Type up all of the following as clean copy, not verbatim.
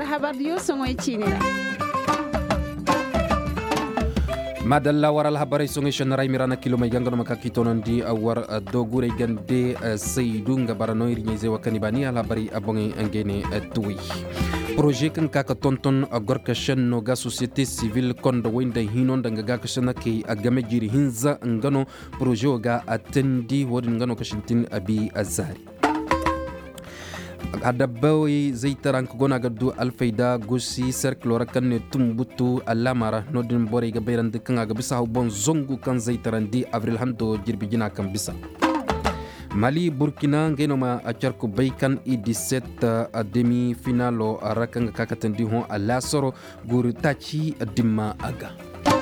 habardiyo songoy cinira madalla waral habarai songe shanara mirana kilo mai gangano makaki tonandi awar dogure gande seidu ngabarano irinya zewa kanibani al habari abonge angene tuwi projet kan kaka tonton gorka shanno ga société civile kondo wenda hinon danga ga kashana ke agame jiri hinza ngano projet ga atendi wodin ngano kashintin abi azari adabawi zaitaran kugona gaddu alfaida gusi cercle rakan tumbutu alamara nodin bore ga bayran de kan ga bisa bon zongu kan zaitaran di avril hando jirbi jina kan bisa Mali Burkina ngeno ma acharko baykan i17 demi finalo rakan kakatandi hon ala soro guru tachi dimma aga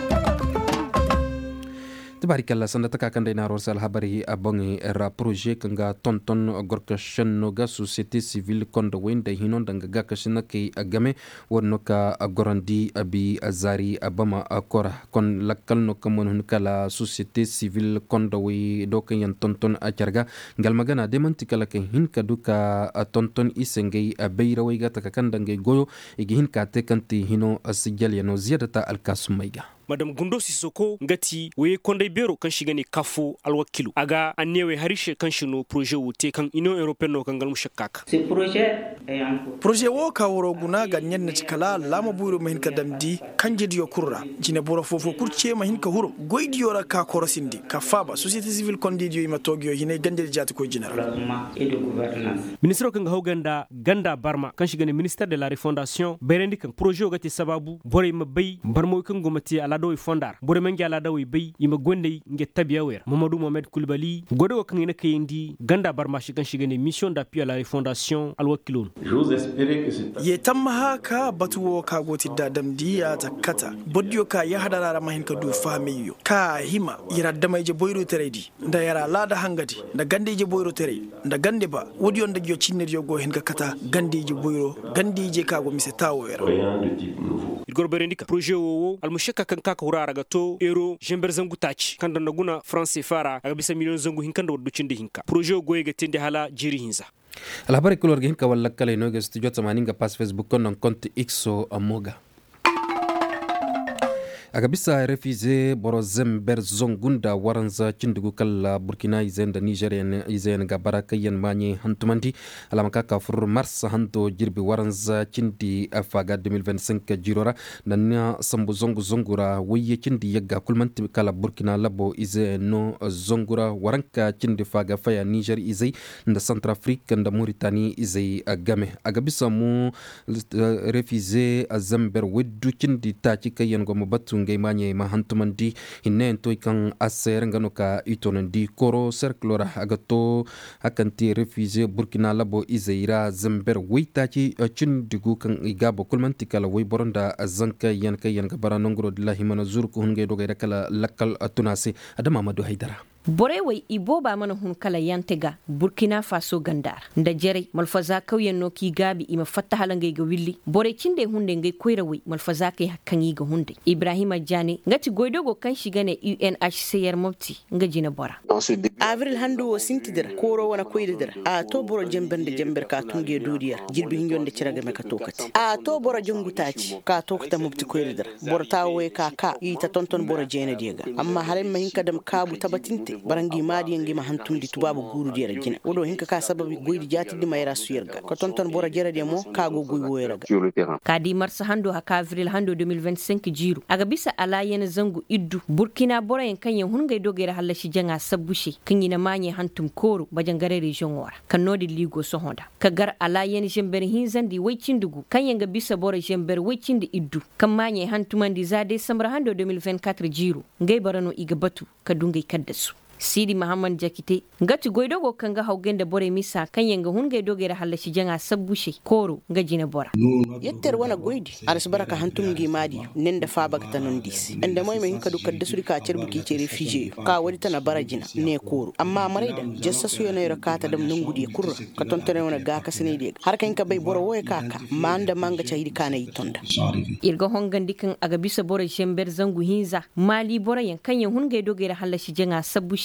tabarikalla sanda taka kan dayna rorsal habari abongi era projet kanga tonton gorka shanno ga société civile kondo wenda hinon danga ga kashina ke agame wonno ka gorandi abi azari abama akora kon lakkal no kamon kala société civile kondo wi do kan yan tonton acharga ngal magana demanti kala ke hin kaduka tonton isengei abeira wi ga taka kan danga goyo igi hin ka te kanti hino asigal yano ziyadata alkasumaiga Madame Gundo Sissoko ngati we konday bero kan shigani kafu alwakilu aga annewe harishe kan shino projet wote kan Union Européenne no kan galmu shakkaka ce projet wo ka woro guna ganyen na cikala lama buru mahin ka damdi kan jediyo kurra jine boro fofo kurce mahin ka huro goidiyo ra ka korosindi ka faba société civile kondidio ima togyo hine gande jati ko general ministre kan hawganda ganda barma kan shigani ministère de la refondation berendi kan projet gati sababu bore mabay barmo kan gomati ala do fondar bore mengi ala dawi bay yima gonde nge tabiya wer Mamadou Mohamed Koulibaly godo kan ina kayindi ganda barma shi kan shigane mission d'appui à la fondation alwakilun j'ose espérer que c'est ye tamma haka batuwo ka goti dadam diya takata boddiyo ka ya hadara mahin ka du famiyo ka hima yira damaije boyro teredi nda yara lada hangati nda gandeje boyro tere nda gande ba wodi on dagyo cinnerjo go hen ka kata gandeje boyro gandeje ka go mise tawo wer gorberendika projet wo almushaka kan kaka hurara gato euro jember zangu tachi kanda naguna france fara aga bisa million zangu hinkanda waddu cinde hinka projet go ga tende hala jiri hinza alhabari kulor hinka walla kala no ga studio tamaninga pas facebook kon compte xo amoga aga bisa refuse boro zember zongunda waranza cindugu kala burkina izenda nigerian izen ga baraka yan manye hantumandi alamaka ka fur mars hanto jirbi waranza cindi afaga 2025 jirora nannya sambu zongura wiye cindi yagga kulmanti kala burkina labo izeno zongura waranka cindi faga faya niger izai nda centrafrique nda mauritanie izai game aga bisa mu refuse zember weddu cindi taci kayen go mabatu ngay manye ma hantumandi hinne to kan aser ngano ka itonandi koro cercle agato akanti refugee burkina labo izaira zamber waitaci cindigu kan igabo kulmanti kala way boronda zanka yan gabara nongro dillahi mana zurku hunge dogay kala lakal tunase adama Mamadou Haidara borewai ibo ba mana hun kala yantega burkina faso gandar nda jere malfaza kauyen no ki gabi ima fatta halangay ga willi bore cinde hunde ngay koyrawai malfaza kay hakkangi ga hunde ibrahima jani ngati goydogo kan shigane UNHCR mofti nga jina bora avril hando wo sintidira koro wana koydidira a to boro jember ka tunge dudiyar jirbi hinjonde ciraga me ka tokati a to boro jongutaci ka tokata mofti koydidira boro tawe ka ita tonton boro jene diega amma halen ma hinka dam kabu tabatinte barangi madi yangi ma hantumdi tubabu guru diera jina wodo hinka ka sababi goydi jati di mayra suyerga ko tonton bora jere de mo kago goy woyraga kadi marsa hando ha avril hando 2025 jiru aga bisa ala yana zangu iddu burkina bora en kanye hungay dogere halashi janga sabbushi kanyina manye hantum koru bajangare region wara kanodi ligo so honda kagar ala yana jember hinzandi waycindugu kanye ga bisa bora jember waycindi iddu kan manye hantumandi zade samra hando 2024 jiru ngay barano iga batu kadungay kaddasu Sidi Muhammad Jakite ngati goydogo kanga hawgende bore misa kanyanga hunge dogere halashi janga sabbushe koro ngajina bora yetter wana goydi aras baraka hantum gi madi nenda faba tanon dis ende moy men kadu kadde suri ka cerbuki ce refugee ka wadi tana barajina ne koro amma marayda jassa su yana rakata dam nungudi kurra ka tontone wana ga ka sene de har kan ka bay boro woy kaka manda manga chaydi kana yitonda irga hongandi kan aga bisa bora jember zangu hinza mali bora yan kanya hunge dogere halashi janga sabbushi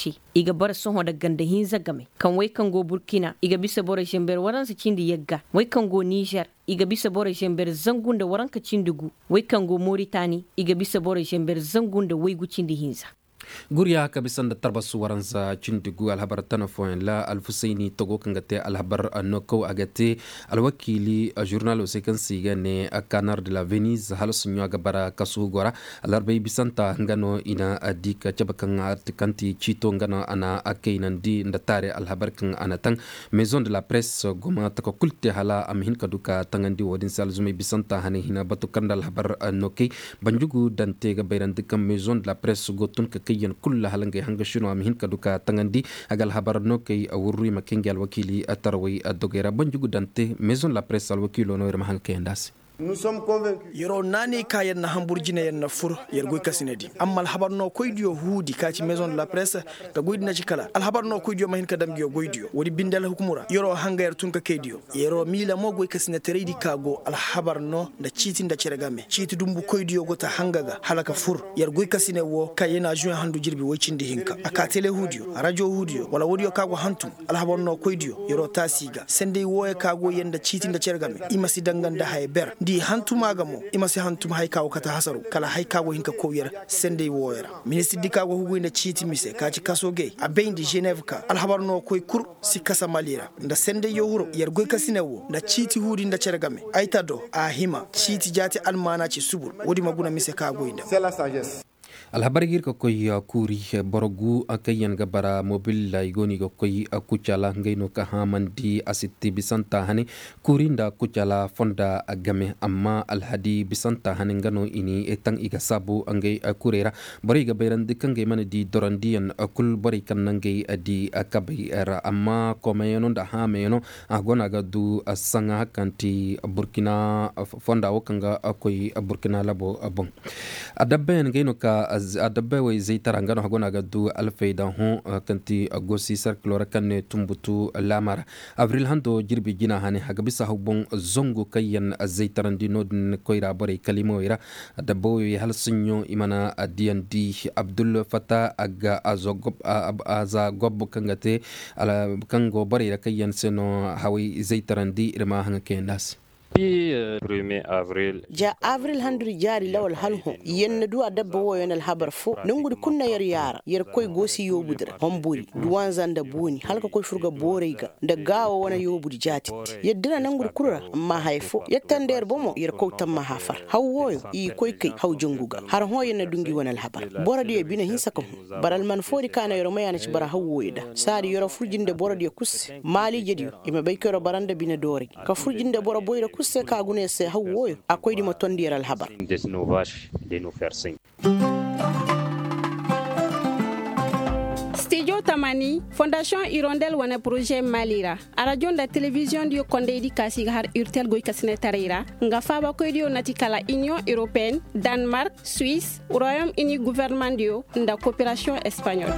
bushe iga bar son da ganda hinza game kan wai kan go Burkina iga bisa bora jember waran su cindi yagga wai kan go Niger iga bisa bora jember zangun da waran ka cindugu wai kan go Mauritania iga bisa bora jember zangun da wai gu cindi hinza guriya ka bisan da tarbasu waranza cindigu alhabar tanafon la alfusaini togo kangate alhabar noko agate alwakili journal sekan sigane kanar de la Venise halsunyo gabara kasu gora alarbai bisanta ngano ina adika cabakan artikanti chito ngano ana akainan di ndatare alhabar kan anatan maison de la presse goma takokulte hala amhin kaduka tangandi wadin salzumi bisanta hane hina batukanda alhabar noki banjugu dante ga bayran dikam maison de la presse gotun ka yan kulla halanga hanga shino amhin kaduka tangandi agal habarno kay awurri makengi alwakili atarwi adogera banjugu dante maison la presse alwakilo no irma hanke ndasi Nous sommes convaincus. Yoro nani kayen na hamburgina yen na fur yer goy kasinedi. Amma al habarno koydio hudi kaci maison de la presse ga goydina ci kala. Al habarno koydio mahin kadam gyo goydio. Wodi bindal hukumura. Yoro hanga yer tunka kaydio. Yoro mila mo goy kasina teredi kago al habarno da citin da ciregame. Citi dumbu koydio gota hangaga halaka fur yer goy kasine wo kayena juin handu jirbi wocindi hinka. Aka tele hudio, radio hudio wala wodio kago hantum al habarno koydio yoro tasiga. Sende woye kago yenda citin da ciregame. Imasi danganda hay ber. Di hantuma gamo imasi hantuma hay kawo kata hasaru kala hay kawo hinka koyera sende woyera ministre di kawo hugo ina chiti mise kaci kaso gay a bain di Genève ka alhabarno koy kur si kasa malira nda sende yo huro yer goy kasinewo nda chiti hudi nda cergame aitado a hima chiti jati almana ci subur wodi maguna mise kago inda c'est la sagesse alhabar girka koy kuri borogu akayan gabara mobil la igoni go koy akuchala ngaino ka hamandi asitti bisanta hani kurinda kuchala fonda agame amma alhadi bisanta hani ngano ini etang iga sabu angay kurera bari ga beran dikange man di dorandian akul bari kanange di akabai era amma komayeno da hameno agona ga du sanga kanti Burkina fonda wakanga akoy Burkina labo abon adabben ngaino ka adabbe way zeytara ngano hagona gaddu alfayda hon kanti agosi circular kan tumbutu lamar avril hando jirbi gina hani hagabisa hubon zongo kayan zeytaran di nodin koira bare kalimoira adabbo wi halsunyo imana adiyandi Abdul Fatah aga aza gob kangate ala kango bare kayan seno hawi zeytaran di irma hanga kendas avril handri jari lawal halho yenna duwa dabba woyonal habar fo nangudi kunna yar koy gosi yobudra homburi duwan zanda boni halka koy furga boreyga da gawo wana yobudi jati yeddina nangudi kurra amma hayfo yettander bomo yer ko tamma hafar hawwoyo i koy kay haw jonguga har ho yenna dungi wonal habar boradi bina hisaka baral man fori kana yoro mayana ci bara hawwoyda sari yoro furjinde boradi kus mali jedi ima baykoro baranda bina dori ka furjinde boro boyra se kagune se hawoyo akoy di motondir al habar Studio Tamani Fondation Hirondelle wana projet Malira a radio da télévision dio konde di kasi har urtel goy kasine tarira nga faba koy dio natikala Union Européenne Danemark Suisse Royaume-Uni gouvernement dio nda coopération espagnole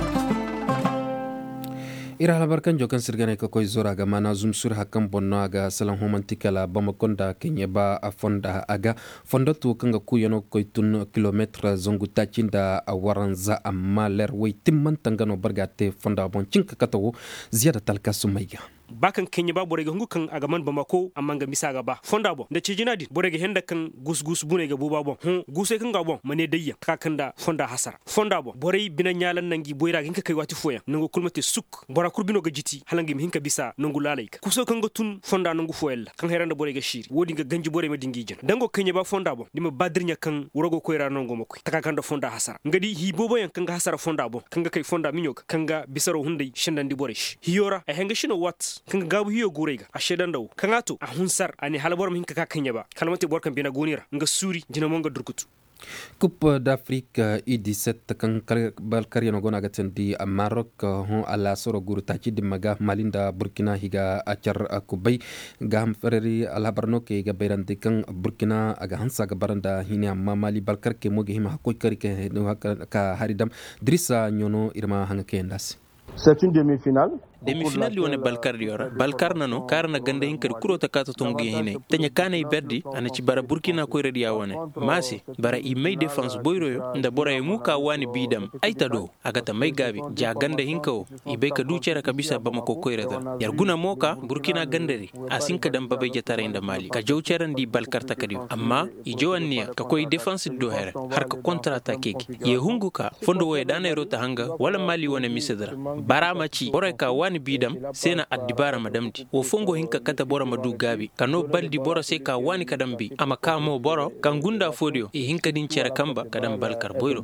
ira halabarkan jokan sirgane ka koy zora ga mana zum sur hakan bonno aga salan homantikala bamakonda kenya ba afonda aga fondatu kanga kuyano koy tun kilometre zongu tacinda waranza amma ler way timman tangano bargate fonda bon cinka katawo ziyada talka sumayga bakan kenya ba borega hungu kan agaman bamako amanga misaga ba fonda bo da cijina di borega henda kan gus bune ga buba bo guse kan ga bo mane dayya ka kanda fonda hasara fonda bo borei bina nyalan nangi boyra hinka kai wati foya nango kulmate suk bora kurbino ga jiti halangi mi hinka bisa nangu lalaika kuso kan ga tun fonda nangu foyella kan heranda borega shiri wodi ga ganji bore ma dingi jen dango kenya ba fonda bo dima badrinya kan wurago koyra nango makoi taka kanda fonda hasara ngadi hi bobo yan kan ga hasara fonda bo kan ga kai fonda minyoka kan ga bisaro hundai shandandi boresh hiyora a henga shino wat kan gabu hiyo gurega a shedan dawo kan ato a hunsar ani halbor min ka kanya ba kalmate borkan bina gonira nga suri jina monga durkutu Coupe d'Afrique U17 kan balkariano gona gatendi a Maroc hon ala soro guru taci di maga malinda Burkina higa acar kubay ga fereri alhabarno ke ga berante kan Burkina aga hansa ga baranda hini amma mali balkar ke moge hima hakoy kari ke ka haridam Drissa nyono irma hanga ke ndas. C'est une demi-finale. demi finali wona balkar yora balkar nano karna ganda hinkar kuro ta kata tongi hine tanya kana iberdi ana ci bara burkina ko redi yawane masi bara i mai defense boyro yo nda bora e muka wani bidam aita do agata mai gabi ja ganda hinko i be ka ducera kabisa bamako ko reda yarguna moka burkina gandari asinka dan babe jatare inda mali ka jawceran di balkar takadi amma i jowanniya ka koy defense do here har ka kontra attaque ye hunguka fondo wo dana rota hanga wala mali wona misedra barama ci bora ka wani bidam sena addibara madamti wo fongo hinka kata bora madu gabi kano baldi bora se ka wani kadambi ama kamo boro kan gunda fodio e hinka din cera kamba kadam balkar boyro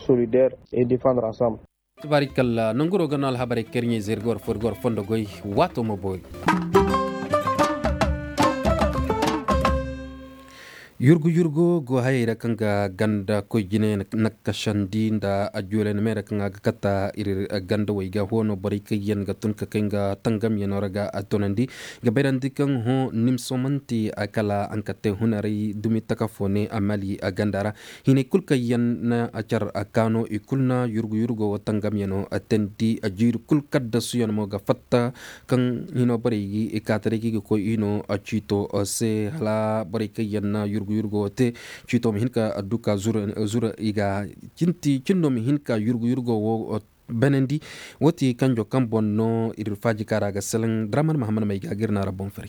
tabarikalla nanguro ganal habare kernye zergor forgor fondo goy wato mo boy yurgo go hayra kanga ganda ko jine nakashandi nda ajule na mera kanga kata ir ganda waiga hono bari kayen gatun ka kanga tangam yenoraga atonandi gaberandi kan ho nimsomanti akala ankate hunari dumi takafone amali agandara hine kulka yan na achar akano ikulna yurgo tangam yeno atendi ajir kulka dasuyan mo ga fatta kan hino bari ikatareki ko ino achito se hala bari kayen na yurgo te chito mi hinka aduka zura iga cinno mi hinka yurgo wo benendi woti kanjo kambonno irfaji karaga selen draman mahamad may gagirna rabon fari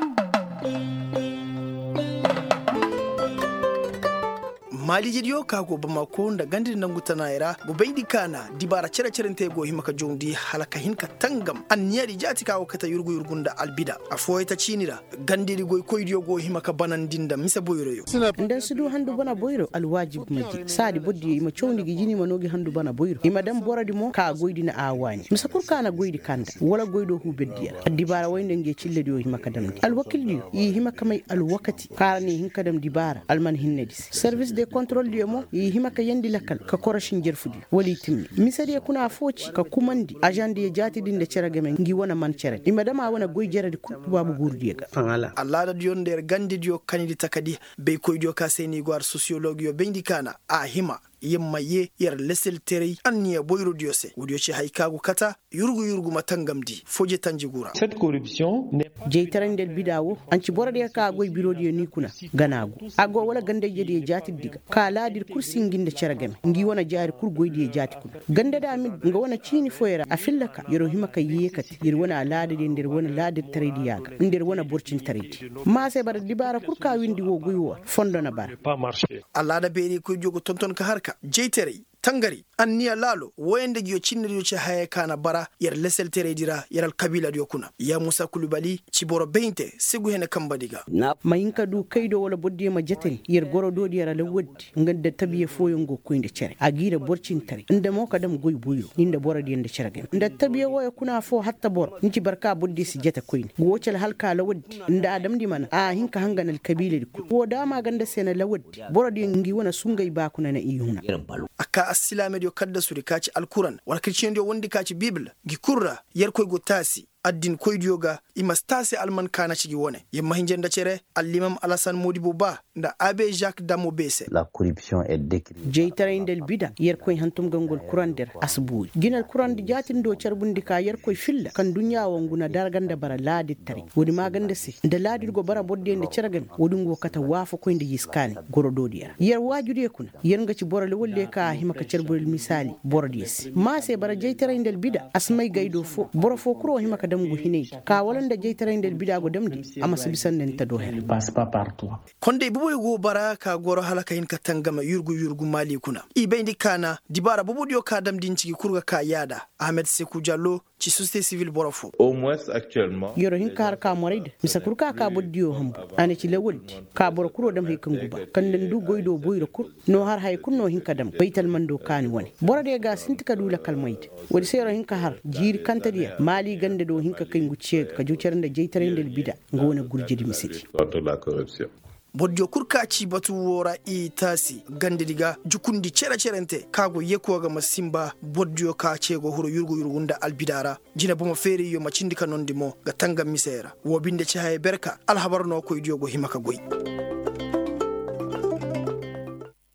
mali jidiyo kago bamako da gandin nan gutana ira go beidi kana dibara cere go himaka jondi halaka hinka tangam anniyari jati kawo kata yurgunda albida afoyta cinira gandiri go koydiyo go himaka banandinda misa boyroyo ndan sudu handu bana boyro alwajib maki sadi boddi ma chowndi gi jini manogi handu bana boyro ima dam boradi mo ka goydi na awani misa pour kana goydi kanda wala goydo hu beddiya dibara wayde nge cilledi yo himaka damdi alwakildi yi himaka may alwakati karani hinka dam dibara alman hinnedis service de control diemo yi himaka yandi lakal ka korashin jerfudi wali timmi misari kuna foci ka kumandi agent jati dinde ceragame ngi wona man cere imadama wona goy jerade kubbu babu gurdiga fangala allah da dion der gandi dio kanidi takadi be koydio ka seni gwar sociologue yo bendi kana a hima yemma ye yer lesel terey anniya boyro diose wudio ci haykagu kata yurgu matangamdi foje tanjigura cette corruption jeytarandel bidawo anci borade ka goy birodi ni kuna ganagu ago wala gande jedi jati diga ka laadir kursi nginde ceragame ngi wona jaari kur goydi jati kun gande da min nga wona cini foyera afillaka yero himaka yekati yer wona laade de nder wona laade taredi yaga nder wona borcin taredi ma se bar dibara kur ka windi wo goywo fondona bar Allah da beeri ko jogo tonton ka harka jeytere tangari anniya lalo wayande giyo cinniriyo ci haye kana bara yer lesel teredira yeral kabila diyo kuna ya Musa Kulubali ciboro beinte sigu hene kambadiga mayinka du kaydo wala boddi ma jeten yer goro dodi yara la woddi ngande tabiye foyo ngo koynde cere agira borcin tari inde mo kadam goy buyo inde boradi inde cerage nda tabiye woyo kuna fo hatta bor nci barka boddi si jeta koyne gocal halka la woddi nda adam di man a hinka hanganal kabila di ko dama ganda sena la woddi boradi ngi wona sungay ba kuna na iyuna aka asilame dio kadda suri kaci alquran wal kircen dio wondi kaci bible gi kurra yer koy go tasi addin koydioga imastase alman kana cigi wone yemma hinjenda cere al-imam Alassane Modibo Ba nda abe Jacques Damo Bese la corruption est décrite jeytarindel bida yer koy hantum gangol kurander asbu ginal kurandi jatindo carbundi ka yer koy filla kan dunya wonguna darganda bara laadi tari wodi magande si nda laadi go bara boddende ceragam wodi ngo kata wafo koynde yiskani gorododi yer wajuri kuna yer ngaci borale wolle ka himaka cerbul misali borodis ma se bara jeytarindel bida asmay gaydo fo boro fo kuro himaka damgu hinay ka walanda jeytarindel bidago damdi ama sibisannen ta do hen passe pas partout konde buboy go bara ka goro halaka hin ka tangama yurgu mali kuna ibendi kana dibara bubudio ka damdin cigi kurga ka yada Ahmed Sekou Diallo ci société civile borofo au moins actuellement yoro hin kar ka moride misakur ka boddio hambu ane ci lewoldi ka boro kuro dam hay kanguba kanden du goydo boyro kur no har hay kunno hin kadam baital mando kani woni borode ga sintika dula kalmayde wodi sero hin ka har jiri kantadiya mali gande do hin ka kay ngucce ka jucerande jeytarendel bida ngona gurjidi misiti la corruption bodjo kurkaci batu wora tasi gande diga jukundi cerente kago yekuwaga masimba bodjo ka cego huro yurgunda albidara jina bomo feri yo macindi kanondimo ga tanga misera wobinde ci hay berka alhabarno koy diogo himaka goy